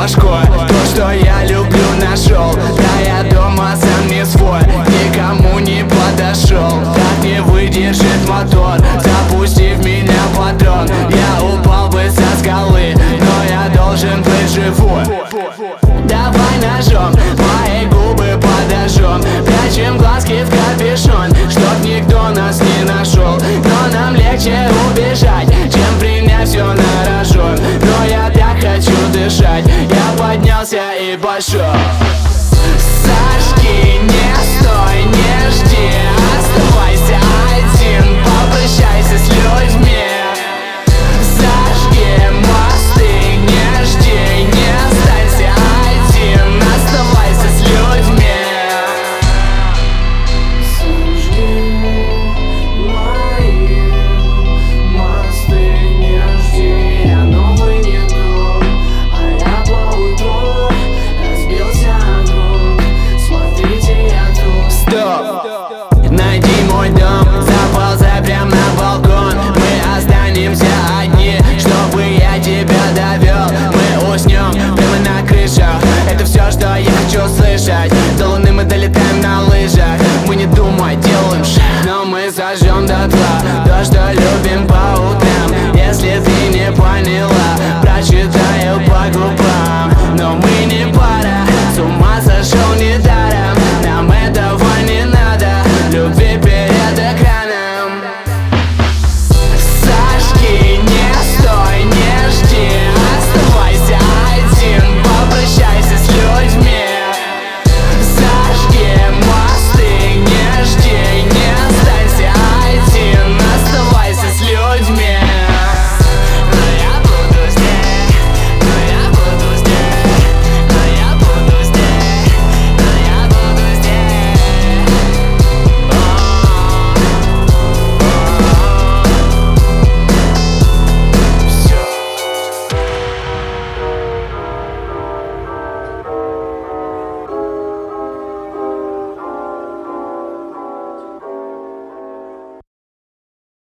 башкой. То, что я люблю, нашел. Да я дома сам не свой, никому не подошел. Так не выдержит мотор, запустив меня патрон. Я упал бы со скалы, но я должен быть живой. Давай ножом, мои губы подожжем, прячем глазки в капюшон, чтоб никто нас не нашел. Но нам легче убежать, чем принять все на рожон. Но я так хочу дышать, я поднялся и пошел.